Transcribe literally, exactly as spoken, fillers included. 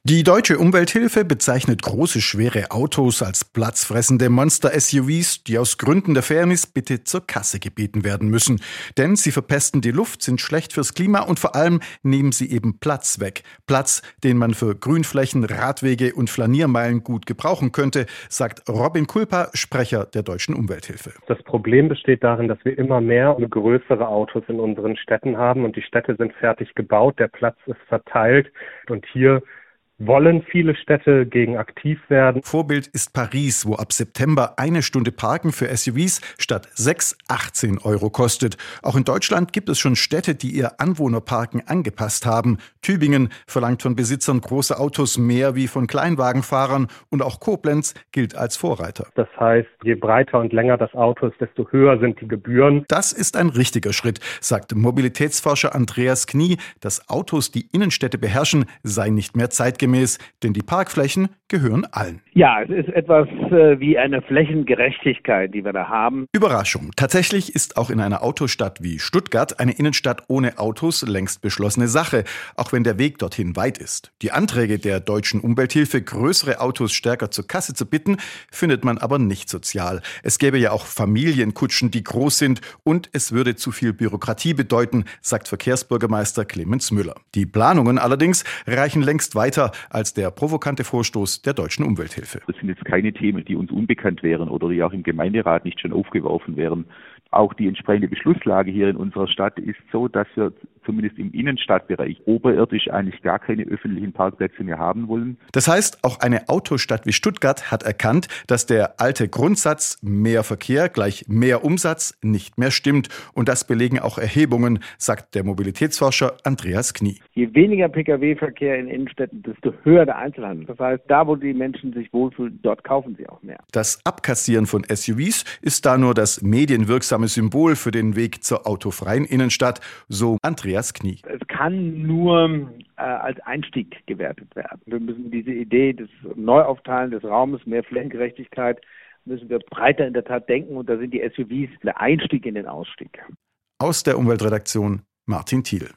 Die Deutsche Umwelthilfe bezeichnet große, schwere Autos als platzfressende Monster-S U Vs, die aus Gründen der Fairness bitte zur Kasse gebeten werden müssen. Denn sie verpesten die Luft, sind schlecht fürs Klima und vor allem nehmen sie eben Platz weg. Platz, den man für Grünflächen, Radwege und Flaniermeilen gut gebrauchen könnte, sagt Robin Kulpa, Sprecher der Deutschen Umwelthilfe. Das Problem besteht darin, dass wir immer mehr und größere Autos in unseren Städten haben und die Städte sind fertig gebaut, der Platz ist verteilt und hier wollen viele Städte gegen aktiv werden. Vorbild ist Paris, wo ab September eine Stunde Parken für S U Vs statt sechs achtzehn Euro kostet. Auch in Deutschland gibt es schon Städte, die ihr Anwohnerparken angepasst haben. Tübingen verlangt von Besitzern großer Autos mehr wie von Kleinwagenfahrern und auch Koblenz gilt als Vorreiter. Das heißt, je breiter und länger das Auto ist, desto höher sind die Gebühren. Das ist ein richtiger Schritt, sagt Mobilitätsforscher Andreas Knie. Dass Autos die Innenstädte beherrschen, sei nicht mehr zeitgemäß. Denn die Parkflächen gehören allen. Ja, es ist etwas äh, wie eine Flächengerechtigkeit, die wir da haben. Überraschung. Tatsächlich ist auch in einer Autostadt wie Stuttgart eine Innenstadt ohne Autos längst beschlossene Sache, auch wenn der Weg dorthin weit ist. Die Anträge der Deutschen Umwelthilfe, größere Autos stärker zur Kasse zu bitten, findet man aber nicht sozial. Es gäbe ja auch Familienkutschen, die groß sind und es würde zu viel Bürokratie bedeuten, sagt Verkehrsbürgermeister Clemens Müller. Die Planungen allerdings reichen längst weiter als der provokante Vorstoß der Deutschen Umwelthilfe. Das sind jetzt keine Themen, die uns unbekannt wären oder die auch im Gemeinderat nicht schon aufgeworfen wären. Auch die entsprechende Beschlusslage hier in unserer Stadt ist so, dass wir zumindest im Innenstadtbereich oberirdisch eigentlich gar keine öffentlichen Parkplätze mehr haben wollen. Das heißt, auch eine Autostadt wie Stuttgart hat erkannt, dass der alte Grundsatz mehr Verkehr gleich mehr Umsatz nicht mehr stimmt. Und das belegen auch Erhebungen, sagt der Mobilitätsforscher Andreas Knie. Je weniger Pkw-Verkehr in Innenstädten, desto höher der Einzelhandel. Das heißt, da wo die Menschen sich wohlfühlen, dort kaufen sie auch mehr. Das Abkassieren von S U Vs ist da nur das medienwirksame Symbol für den Weg zur autofreien Innenstadt, so Andreas Knie. Es kann nur äh, als Einstieg gewertet werden. Wir müssen diese Idee des Neuaufteilen des Raumes, mehr Flächengerechtigkeit, müssen wir breiter in der Tat denken und da sind die S U Vs der Einstieg in den Ausstieg. Aus der Umweltredaktion Martin Thiel.